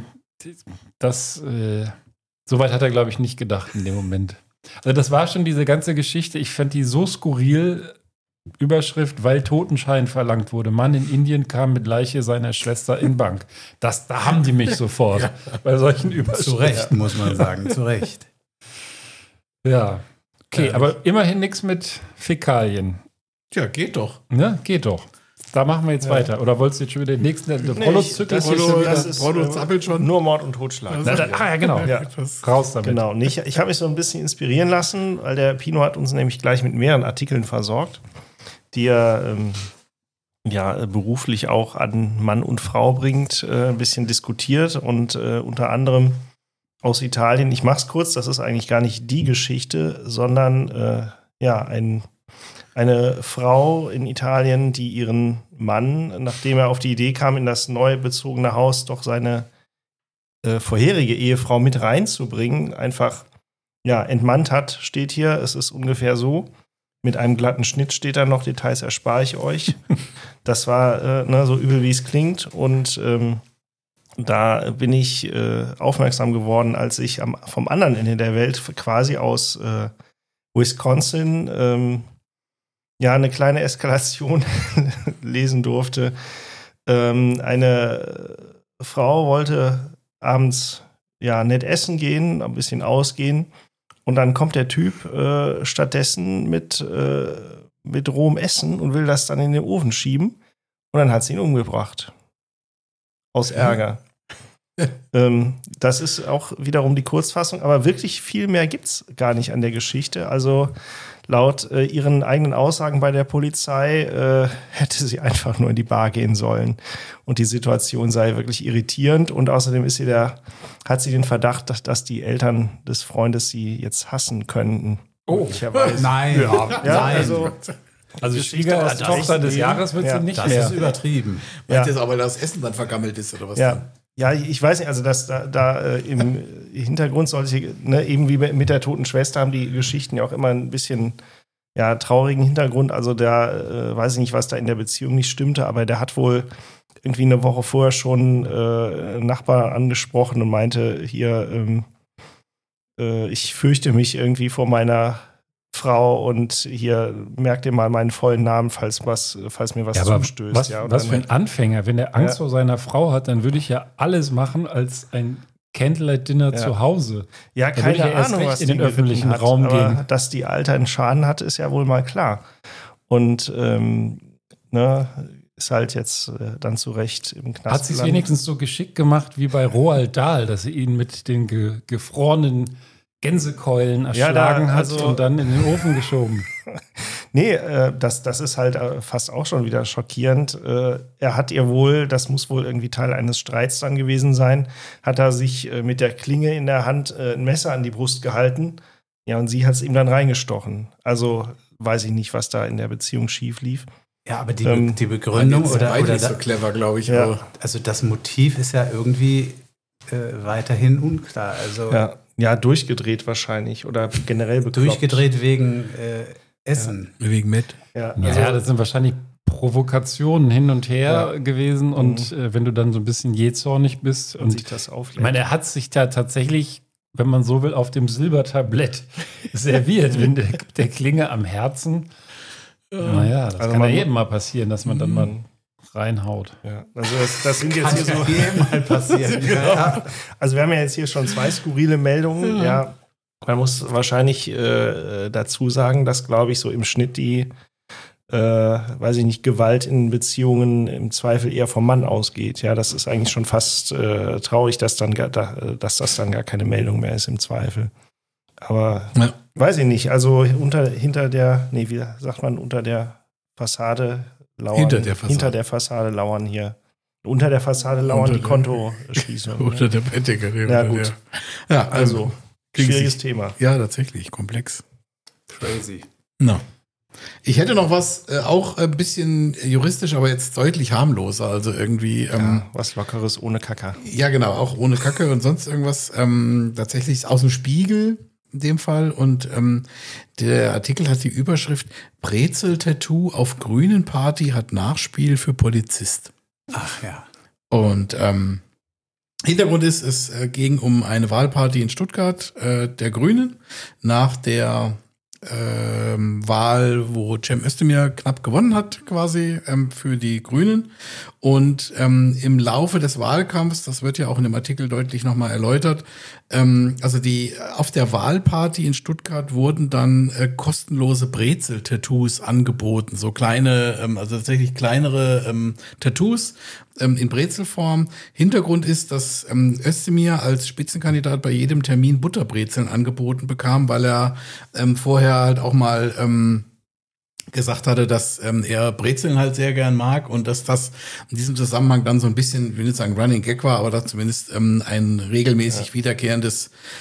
soweit hat er, glaube ich, nicht gedacht in dem Moment. Also das war schon diese ganze Geschichte. Ich fand die so skurril. Überschrift, weil Totenschein verlangt wurde. Mann in Indien kam mit Leiche seiner Schwester in Bank. Da haben die mich sofort bei solchen Überschriften. Zu Recht, muss man sagen, zu Recht. Ja, okay, aber immerhin nichts mit Fäkalien. Tja, geht doch. Ne? Geht doch. Da machen wir jetzt weiter. Oder wolltest du jetzt schon wieder den nächsten? Rollo zappelt schon. Nur Mord und Totschlag. Ja, genau. Ja. Raus damit. Genau. Und ich habe mich so ein bisschen inspirieren lassen, weil der Pino hat uns nämlich gleich mit mehreren Artikeln versorgt, die er beruflich auch an Mann und Frau bringt, ein bisschen diskutiert und unter anderem aus Italien. Ich mache es kurz, das ist eigentlich gar nicht die Geschichte, sondern eine Frau in Italien, die ihren Mann, nachdem er auf die Idee kam, in das neu bezogene Haus doch seine vorherige Ehefrau mit reinzubringen, einfach entmannt hat, steht hier. Es ist ungefähr so. Mit einem glatten Schnitt steht da noch, Details erspare ich euch. Das war so übel, wie es klingt. Und da bin ich aufmerksam geworden, als ich vom anderen Ende der Welt, quasi aus Wisconsin, eine kleine Eskalation lesen durfte. Eine Frau wollte abends nett essen gehen, ein bisschen ausgehen. Und dann kommt der Typ stattdessen mit rohem Essen und will das dann in den Ofen schieben. Und dann hat sie ihn umgebracht. Aus Ärger. Das ist auch wiederum die Kurzfassung. Aber wirklich viel mehr gibt's gar nicht an der Geschichte. Also laut ihren eigenen Aussagen bei der Polizei hätte sie einfach nur in die Bar gehen sollen. Und die Situation sei wirklich irritierend. Und außerdem hat sie den Verdacht, dass die Eltern des Freundes sie jetzt hassen könnten. Oh, nein. Nein. Also Geschichte aus dem Schwiegertochter echten des Leben. Jahres wird Ja. sie nicht Das mehr. ist übertrieben. Meinst du jetzt aber, dass das Essen dann vergammelt ist oder was? Ja. Ja, ich weiß nicht, also dass da im Hintergrund solche, ne, eben wie mit der toten Schwester haben die Geschichten ja auch immer ein bisschen traurigen Hintergrund. Also der weiß ich nicht, was da in der Beziehung nicht stimmte, aber der hat wohl irgendwie eine Woche vorher schon einen Nachbar angesprochen und meinte, hier, ich fürchte mich irgendwie vor meiner Frau und hier merkt ihr mal meinen vollen Namen, falls mir was zustößt. Was für ein Anfänger. Wenn er Angst vor seiner Frau hat, dann würde ich ja alles machen als ein Candlelight-Dinner zu Hause. Ja, da würde ich keine erst Ahnung, recht was in den die öffentlichen geritten hat, Raum aber gehen. dass die Alte einen Schaden hat, ist ja wohl mal klar. Und ist halt jetzt dann zu Recht im Knast. Hat sie es wenigstens so geschickt gemacht wie bei Roald Dahl, dass sie ihn mit den gefrorenen Gänsekeulen erschlagen hat und dann in den Ofen geschoben. Nee, das ist halt fast auch schon wieder schockierend. Er hat ihr wohl, das muss wohl irgendwie Teil eines Streits dann gewesen sein, hat er sich mit der Klinge in der Hand ein Messer an die Brust gehalten. Ja, und sie hat es ihm dann reingestochen. Also weiß ich nicht, was da in der Beziehung schief lief. Ja, aber die Begründung oder nicht so clever, glaube ich. Ja. Also das Motiv ist ja irgendwie weiterhin unklar. Also Ja, durchgedreht wahrscheinlich oder generell bekloppt. durchgedreht wegen Essen. Wegen mit. Ja, Ja, das sind wahrscheinlich Provokationen hin und her gewesen. Und wenn du dann so ein bisschen jähzornig bist und sich das auflädt. Ich meine, er hat sich da tatsächlich, wenn man so will, auf dem Silbertablett serviert, mit der Klinge am Herzen. Naja, das Also kann ja jedem mal passieren, dass man dann mal reinhaut. Ja, also das sind jetzt hier so. mal passieren. Ja. Also wir haben ja jetzt hier schon 2 skurrile Meldungen. Ja, man muss wahrscheinlich dazu sagen, dass, glaube ich, so im Schnitt die, weiß ich nicht, Gewalt in Beziehungen im Zweifel eher vom Mann ausgeht. Ja, das ist eigentlich schon fast traurig, dass das dann gar keine Meldung mehr ist im Zweifel. Aber weiß ich nicht. Also unter der Fassade lauern. Hinter der Fassade lauern hier. Unter der Fassade lauern die Kontoschließungen. Unter der Bettdecke. Ja, gut. Ja, Also, schwieriges Thema. Ja, tatsächlich, komplex. Crazy. No. Ich hätte noch was, auch ein bisschen juristisch, aber jetzt deutlich harmloser. Also irgendwie. Was Lockeres ohne Kacker. Ja, genau, auch ohne Kacke und sonst irgendwas. Tatsächlich aus dem Spiegel in dem Fall. Und der Artikel hat die Überschrift: Brezel-Tattoo auf grünen Party hat Nachspiel für Polizist. Ach ja. Und Hintergrund ist, es ging um eine Wahlparty in Stuttgart der Grünen nach der Wahl, wo Cem Özdemir knapp gewonnen hat, quasi für die Grünen. Und im Laufe des Wahlkampfs, das wird ja auch in dem Artikel deutlich nochmal erläutert, also auf der Wahlparty in Stuttgart wurden dann kostenlose Brezel-Tattoos angeboten. So kleine, also tatsächlich kleinere Tattoos in Brezelform. Hintergrund ist, dass Özdemir als Spitzenkandidat bei jedem Termin Butterbrezeln angeboten bekam, weil er vorher halt auch mal gesagt hatte, dass er Brezeln halt sehr gern mag und dass das in diesem Zusammenhang dann so ein bisschen, ich will nicht sagen Running Gag war, aber dass zumindest ein regelmäßig wiederkehrende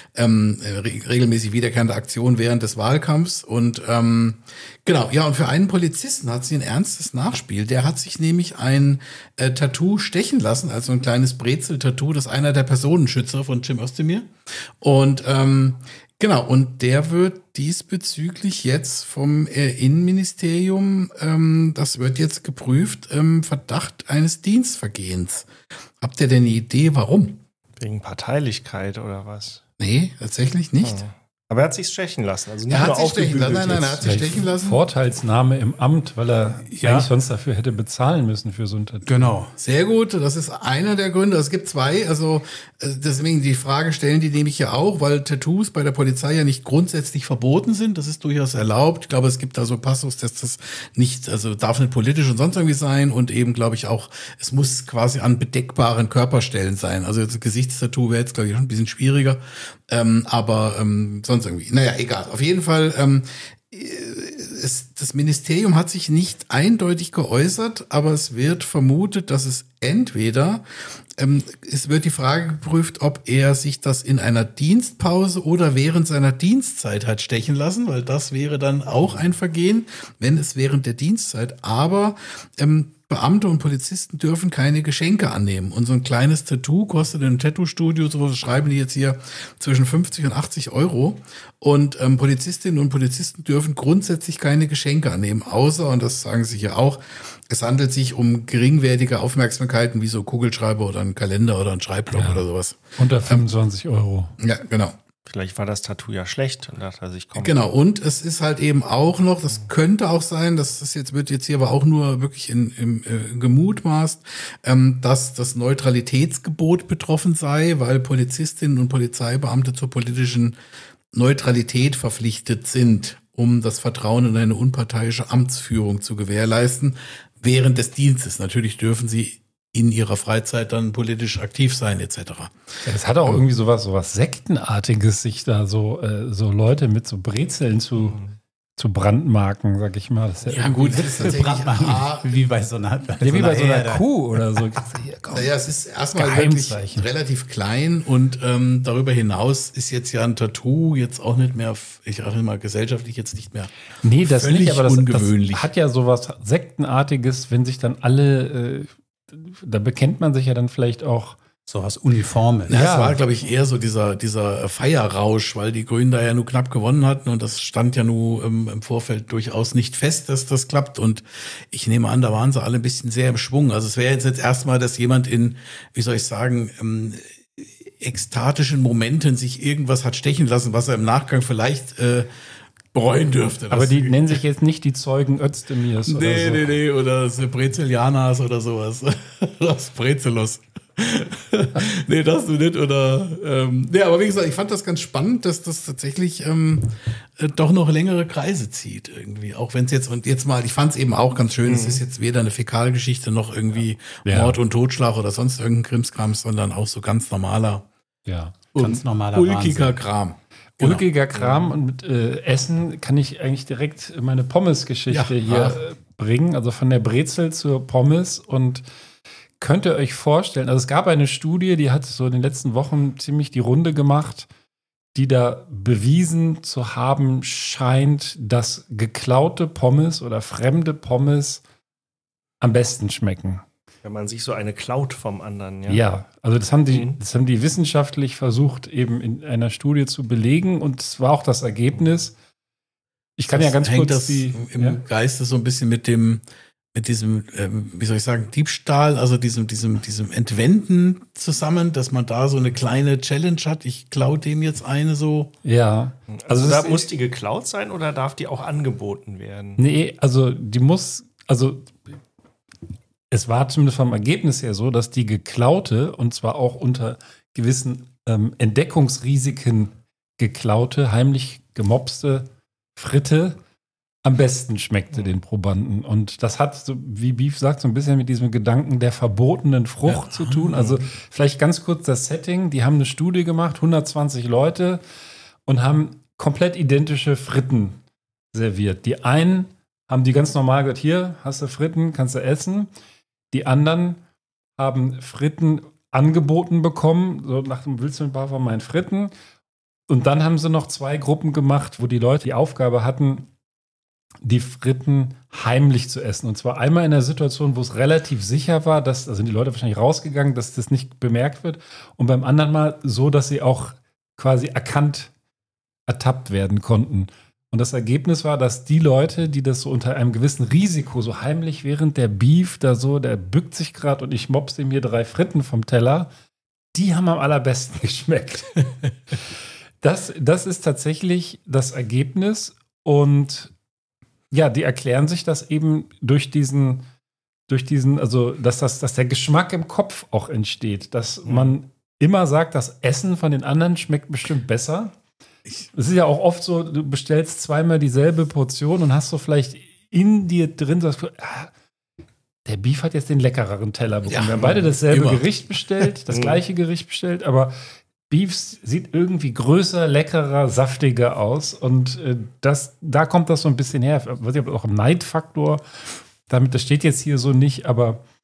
Aktion während des Wahlkampfs. Und genau, ja, und für einen Polizisten hat sie ein ernstes Nachspiel. Der hat sich nämlich ein Tattoo stechen lassen, also ein kleines Brezel-Tattoo, das ist einer der Personenschützer von Cem Özdemir. Und genau, und der wird diesbezüglich jetzt vom Innenministerium, das wird jetzt geprüft, Verdacht eines Dienstvergehens. Habt ihr denn eine Idee, warum? Wegen Parteilichkeit oder was? Nee, tatsächlich nicht. Oh. Aber er hat sich stechen lassen. Also nicht Er nur hat sich stechen lassen. aufgebügelt Nein, er hat sich stechen lassen. Vorteilsnahme im Amt, weil er eigentlich sonst dafür hätte bezahlen müssen für so ein Tattoo. Genau. Sehr gut, das ist einer der Gründe. Es gibt 2, also deswegen die Frage stellen, die nehme ich ja auch, weil Tattoos bei der Polizei ja nicht grundsätzlich verboten sind. Das ist durchaus erlaubt. Ich glaube, es gibt da so Passus, dass das nicht, also darf nicht politisch und sonst irgendwie sein und eben, glaube ich, auch, es muss quasi an bedeckbaren Körperstellen sein. Also jetzt ein Gesichtstattoo wäre jetzt, glaube ich, schon ein bisschen schwieriger. Aber sonst irgendwie. Naja, egal. Auf jeden Fall, das Ministerium hat sich nicht eindeutig geäußert, aber es wird vermutet, dass es entweder es wird die Frage geprüft, ob er sich das in einer Dienstpause oder während seiner Dienstzeit hat stechen lassen, weil das wäre dann auch ein Vergehen, wenn es während der Dienstzeit, aber Beamte und Polizisten dürfen keine Geschenke annehmen. Und so ein kleines Tattoo kostet in einem Tattoo-Studio, so schreiben die jetzt hier, zwischen 50 und 80 Euro. Und Polizistinnen und Polizisten dürfen grundsätzlich keine Geschenke annehmen, außer, und das sagen sie hier auch, es handelt sich um geringwertige Aufmerksamkeiten wie so Kugelschreiber oder ein Kalender oder ein Schreibblock oder sowas. Unter 25 Euro. Ja, genau. Vielleicht war das Tattoo ja schlecht und dachte er sich, komm. Genau, und es ist halt eben auch noch, das könnte auch sein, wird jetzt hier aber auch nur wirklich gemutmaßt, dass das Neutralitätsgebot betroffen sei, weil Polizistinnen und Polizeibeamte zur politischen Neutralität verpflichtet sind, um das Vertrauen in eine unparteiische Amtsführung zu gewährleisten, während des Dienstes. Natürlich dürfen sie in ihrer Freizeit dann politisch aktiv sein, etc. Ja, das hat auch irgendwie sowas Sektenartiges, sich da so Leute mit so Brezeln zu brandmarken, sag ich mal. Das ist ja gut, das ist tatsächlich wie bei so einer Kuh oder so. Naja, es ist erstmal wirklich relativ klein und darüber hinaus ist jetzt ja ein Tattoo jetzt auch nicht mehr, ich sage mal gesellschaftlich jetzt nicht mehr das völlig nicht, aber ungewöhnlich. Das hat ja sowas Sektenartiges, wenn sich dann alle, da bekennt man sich ja dann vielleicht auch sowas Uniformes. Ja, es war, glaube ich, eher so dieser Feierrausch, weil die Grünen da ja nur knapp gewonnen hatten und das stand ja nur im Vorfeld durchaus nicht fest, dass das klappt. Und ich nehme an, da waren sie alle ein bisschen sehr im Schwung. Also es wäre jetzt erstmal, dass jemand in, wie soll ich sagen, ekstatischen Momenten sich irgendwas hat stechen lassen, was er im Nachgang vielleicht bereuen dürfte. Aber die nennen sich jetzt nicht die Zeugen Özdemirs oder so. Nee, oder Brezelianas oder sowas. Das Brezelos. Nee, das du nicht, oder aber wie gesagt, ich fand das ganz spannend, dass das tatsächlich doch noch längere Kreise zieht irgendwie, auch wenn es jetzt ich fand es eben auch ganz schön, es ist jetzt weder eine Fäkalgeschichte noch irgendwie Mord und Totschlag oder sonst irgendein Krimskrams, sondern auch so ganz normaler ulkiger Wahnsinn. Kram. Genau. Ulkiger Kram und mit Essen kann ich eigentlich direkt meine Pommes-Geschichte hier bringen, also von der Brezel zur Pommes. Und könnt ihr euch vorstellen, also es gab eine Studie, die hat so in den letzten Wochen ziemlich die Runde gemacht, die da bewiesen zu haben scheint, dass geklaute Pommes oder fremde Pommes am besten schmecken. Wenn man sich so eine klaut vom anderen, ja. Ja, also das haben die wissenschaftlich versucht, eben in einer Studie zu belegen, und es war auch das Ergebnis. Ich kann ja ganz kurz das im Geiste so ein bisschen mit diesem, wie soll ich sagen, Diebstahl, also diesem Entwenden zusammen, dass man da so eine kleine Challenge hat. Ich klaue dem jetzt eine so. Ja. Also da muss die geklaut sein oder darf die auch angeboten werden? Nee, also es war zumindest vom Ergebnis her so, dass die geklaute, und zwar auch unter gewissen Entdeckungsrisiken geklaute, heimlich gemopste Fritte am besten schmeckte den Probanden. Und das hat, so, wie Beef sagt, so ein bisschen mit diesem Gedanken der verbotenen Frucht zu tun. Also vielleicht ganz kurz das Setting. Die haben eine Studie gemacht, 120 Leute, und haben komplett identische Fritten serviert. Die einen haben die ganz normal gesagt, hier, hast du Fritten, kannst du essen. Die anderen haben Fritten angeboten bekommen, so nach dem willst du ein paar von meinen Fritten. Und dann haben sie noch 2 Gruppen gemacht, wo die Leute die Aufgabe hatten, die Fritten heimlich zu essen. Und zwar einmal in einer Situation, wo es relativ sicher war, da sind die Leute wahrscheinlich rausgegangen, dass das nicht bemerkt wird. Und beim anderen Mal so, dass sie auch quasi ertappt werden konnten. Und das Ergebnis war, dass die Leute, die das so unter einem gewissen Risiko, so heimlich während der Beef da so, der bückt sich gerade und ich mobs ihm hier 3 Fritten vom Teller, die haben am allerbesten geschmeckt. Das ist tatsächlich das Ergebnis. Und ja, die erklären sich das eben durch diesen, also dass der Geschmack im Kopf auch entsteht, dass man immer sagt, das Essen von den anderen schmeckt bestimmt besser. Es ist ja auch oft so, du bestellst zweimal dieselbe Portion und hast so vielleicht in dir drin, sagst du, der Beef hat jetzt den leckereren Teller bekommen. Wir haben beide dasselbe Gericht bestellt, das gleiche Gericht bestellt, aber Beef sieht irgendwie größer, leckerer, saftiger aus. Und da kommt das so ein bisschen her. Weiß ich, auch im Neidfaktor, das steht jetzt hier so nicht, aber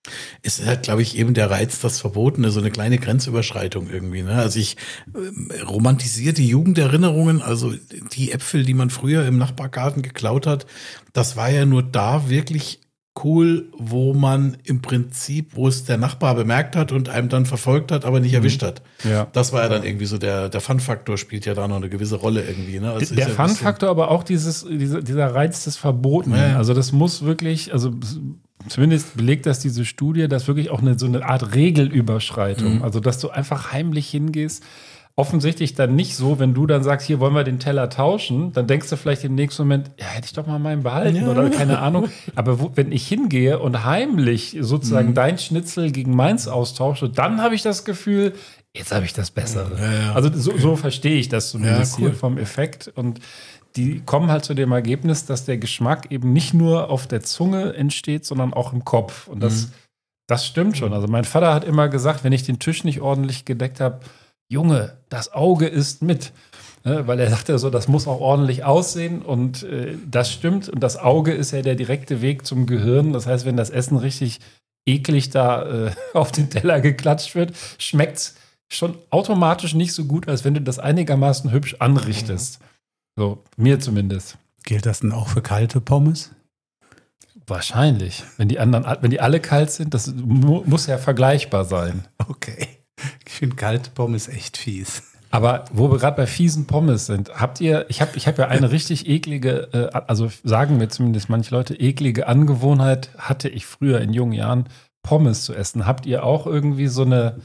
Es ist halt, glaube ich, eben der Reiz, das Verbotene, so eine kleine Grenzüberschreitung irgendwie. Ne? Also ich romantisiere die Jugenderinnerungen, also die Äpfel, die man früher im Nachbargarten geklaut hat, das war ja nur da wirklich cool, wo man im Prinzip, wo es der Nachbar bemerkt hat und einem dann verfolgt hat, aber nicht erwischt hat. Ja. Das war ja dann irgendwie so, der Fun-Faktor spielt ja da noch eine gewisse Rolle irgendwie. Ne? Also Der Fun-Faktor, aber auch dieser Reiz des Verbotenen. Ja. Also das muss wirklich, also zumindest belegt das diese Studie, dass wirklich auch so eine Art Regelüberschreitung, also dass du einfach heimlich hingehst, offensichtlich dann nicht so, wenn du dann sagst, hier wollen wir den Teller tauschen, dann denkst du vielleicht im nächsten Moment, ja, hätte ich doch mal meinen behalten oder keine Ahnung. Aber wenn ich hingehe und heimlich sozusagen dein Schnitzel gegen meins austausche, dann habe ich das Gefühl, jetzt habe ich das Bessere. Ja. Also so verstehe ich das zumindest cool. hier vom Effekt. Und die kommen halt zu dem Ergebnis, dass der Geschmack eben nicht nur auf der Zunge entsteht, sondern auch im Kopf. Und das stimmt schon. Also mein Vater hat immer gesagt, wenn ich den Tisch nicht ordentlich gedeckt habe, Junge, das Auge ist mit. Weil er sagte so, das muss auch ordentlich aussehen und das stimmt. Und das Auge ist ja der direkte Weg zum Gehirn. Das heißt, wenn das Essen richtig eklig da auf den Teller geklatscht wird, schmeckt es schon automatisch nicht so gut, als wenn du das einigermaßen hübsch anrichtest. So, mir zumindest. Gilt das denn auch für kalte Pommes? Wahrscheinlich. Wenn die alle kalt sind, das muss ja vergleichbar sein. Okay. Ich finde kalte Pommes echt fies. Aber wo wir gerade bei fiesen Pommes sind, ich habe ja eine richtig eklige, also sagen mir zumindest manche Leute, eklige Angewohnheit hatte ich früher in jungen Jahren, Pommes zu essen. Habt ihr auch irgendwie so eine...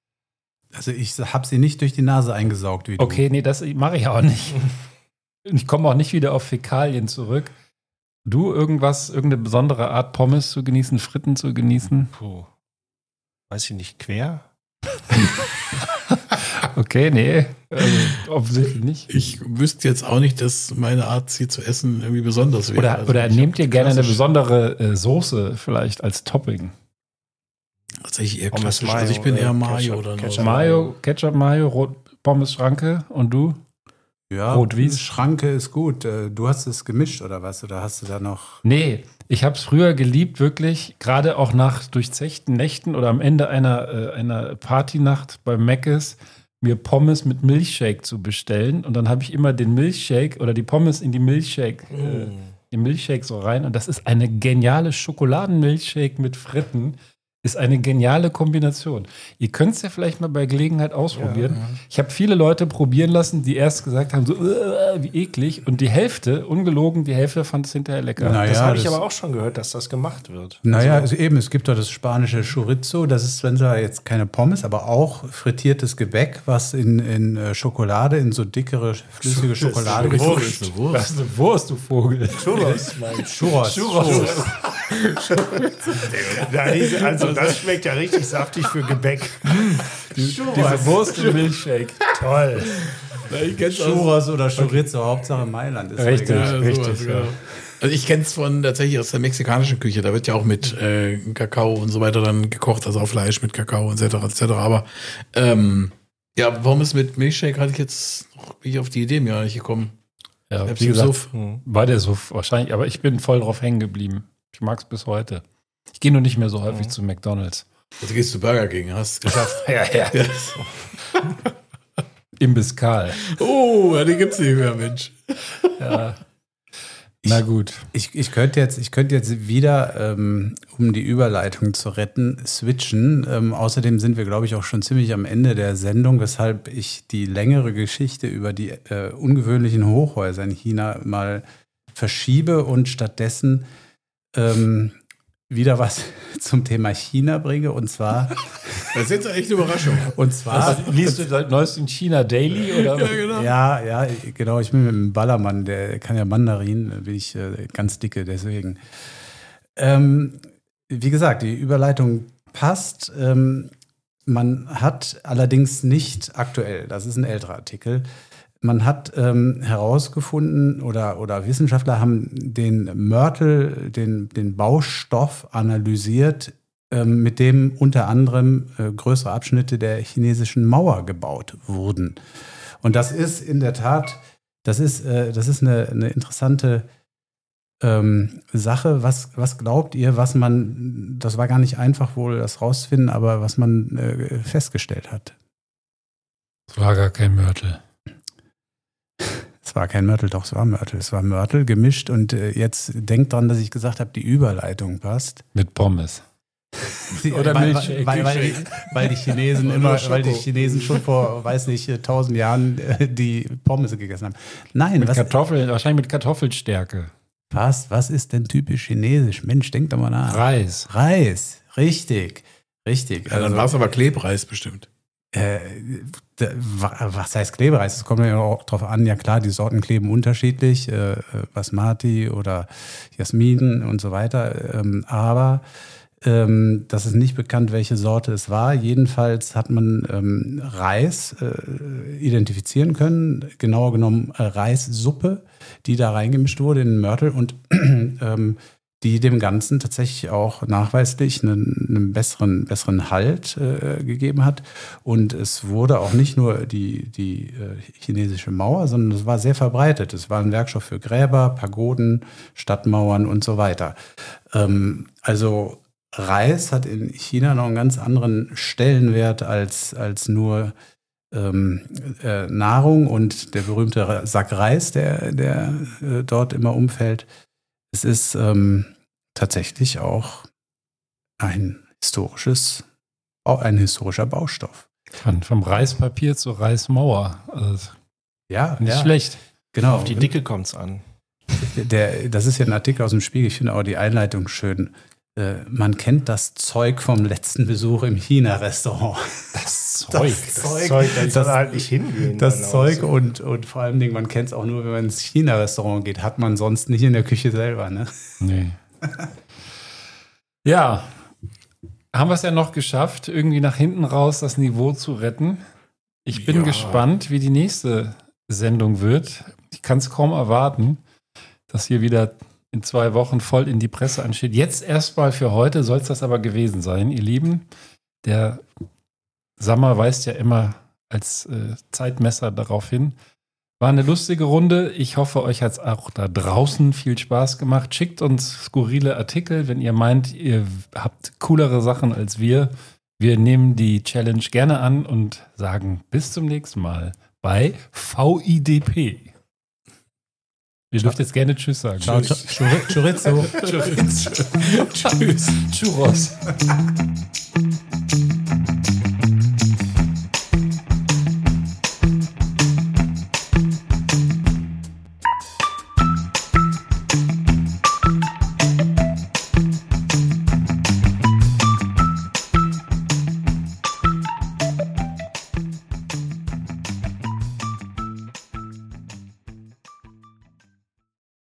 Also ich habe sie nicht durch die Nase eingesaugt, wie du. Okay, nee, das mache ich auch nicht. Ich komme auch nicht wieder auf Fäkalien zurück. Du irgendeine besondere Art Pommes zu genießen, Fritten zu genießen? Puh. Weiß ich nicht, quer? Okay, nee, offensichtlich nicht. Ich wüsste jetzt auch nicht, dass meine Art, sie zu essen, irgendwie besonders wäre. Oder nehmt ihr gerne eine besondere Soße vielleicht als Topping? Tatsächlich eher Pommes klassisch. Mayo Also ich bin eher oder Mayo Ketchup, oder Ketchup. Mayo, Ketchup, Mayo, Pommes Schranke und du? Ja, Rot-Wies. Schranke ist gut. Du hast es gemischt oder was? Oder hast du da noch... Nee, ich habe es früher geliebt, wirklich, gerade auch nach durchzechten Nächten oder am Ende einer Partynacht bei Mc's, mir Pommes mit Milchshake zu bestellen. Und dann habe ich immer den Milchshake oder die Pommes in die Milchshake, den Milchshake so rein. Und das ist eine geniale Schokoladenmilchshake mit Fritten. Ist eine geniale Kombination. Ihr könnt es ja vielleicht mal bei Gelegenheit ausprobieren. Ja. Ich habe viele Leute probieren lassen, die erst gesagt haben, so wie eklig. Und die Hälfte, ungelogen, die Hälfte fand es hinterher lecker. Naja, das habe ich aber auch schon gehört, dass das gemacht wird. Naja, also eben, es gibt doch das spanische Chorizo. Das ist, wenn da jetzt keine Pommes, aber auch frittiertes Gebäck, was in Schokolade, in so dickere, flüssige Schokolade Wurst. Das ist eine Wurst, du Vogel. Churros, Churros. Also das schmeckt ja richtig saftig für Gebäck. Diese Wurst im Milchshake. Toll. Churros oder Chorizo, Hauptsache Mailand. Ist Richtig, egal. richtig. Sowas, ja. Also ich kenne es tatsächlich aus der mexikanischen Küche. Da wird ja auch mit Kakao und so weiter dann gekocht, also auf Fleisch mit Kakao etc. Aber ja, Pommes mit Milchshake bin ich auf die Idee mir nicht gekommen. Ja, Selbst wie im gesagt, Suff. war der Suff wahrscheinlich, aber ich bin voll drauf hängen geblieben. Ich mag es bis heute. Ich gehe nur nicht mehr so häufig zu McDonald's. Also gehst du Burger King, hast es geschafft. Ja. Imbiss Karl. Oh, den gibt's nicht mehr, Mensch. Ja. Na gut. Ich könnte jetzt wieder, um die Überleitung zu retten, switchen. Außerdem sind wir, glaube ich, auch schon ziemlich am Ende der Sendung, weshalb ich die längere Geschichte über die ungewöhnlichen Hochhäuser in China mal verschiebe und stattdessen wieder was zum Thema China bringe. Und zwar... Das ist jetzt echt eine Überraschung. Und zwar... Liest du seit neuestem China Daily? Oder? Ja, genau. Ja, genau. Ich bin mit dem Ballermann, der kann ja Mandarin, bin ich ganz dicke, deswegen. Wie gesagt, die Überleitung passt. Man hat allerdings nicht aktuell, das ist ein älterer Artikel, man hat herausgefunden oder Wissenschaftler haben den Mörtel, den Baustoff analysiert, mit dem unter anderem größere Abschnitte der chinesischen Mauer gebaut wurden. Und das ist in der Tat, das ist eine interessante Sache. Was glaubt ihr, das war gar nicht einfach wohl, das rauszufinden, aber was man festgestellt hat? Es war gar kein Mörtel. Es war kein Mörtel, doch, es war Mörtel. Es war Mörtel gemischt und jetzt denkt dran, dass ich gesagt habe, die Überleitung passt. Mit Pommes. Oder Milchshake. Weil die Chinesen schon vor, weiß nicht, 1000 Jahren die Pommes gegessen haben. Nein, wahrscheinlich mit Kartoffelstärke. Was ist denn typisch chinesisch? Mensch, denk doch mal nach. Reis, richtig. Ja, dann war es aber Klebreis bestimmt. Was heißt Klebereis? Es kommt ja auch drauf an, ja klar, die Sorten kleben unterschiedlich, Basmati oder Jasmin und so weiter, aber das ist nicht bekannt, welche Sorte es war. Jedenfalls hat man Reis identifizieren können, genauer genommen Reissuppe, die da reingemischt wurde in den Mörtel und die dem Ganzen tatsächlich auch nachweislich einen besseren Halt gegeben hat. Und es wurde auch nicht nur die chinesische Mauer, sondern es war sehr verbreitet. Es war ein Werkstoff für Gräber, Pagoden, Stadtmauern und so weiter. Also Reis hat in China noch einen ganz anderen Stellenwert als nur Nahrung und der berühmte Sack Reis, der dort immer umfällt. Es ist tatsächlich auch ein historischer Baustoff. Vom Reispapier zur Reismauer. Also nicht schlecht. Genau. Auf die Dicke kommt es an. Das ist ja ein Artikel aus dem Spiegel. Ich finde auch die Einleitung schön. Man kennt das Zeug vom letzten Besuch im China-Restaurant. Das Zeug, da soll er halt nicht hingehen. Das Zeug und vor allem Dingen, man kennt es auch nur, wenn man ins China-Restaurant geht. Hat man sonst nicht in der Küche selber, ne? Nee. Ja, haben wir es ja noch geschafft, irgendwie nach hinten raus das Niveau zu retten. Ich bin gespannt, wie die nächste Sendung wird. Ich kann es kaum erwarten, dass hier wieder in 2 Wochen voll in die Presse ansteht. Jetzt erstmal für heute soll es das aber gewesen sein, ihr Lieben. Der Sommer weist ja immer als Zeitmesser darauf hin. War eine lustige Runde. Ich hoffe, euch hat es auch da draußen viel Spaß gemacht. Schickt uns skurrile Artikel, wenn ihr meint, ihr habt coolere Sachen als wir. Wir nehmen die Challenge gerne an und sagen bis zum nächsten Mal bei VIDP. Ihr dürft jetzt gerne Tschüss sagen. Ciao, Chorizo. Tschüss. Churros.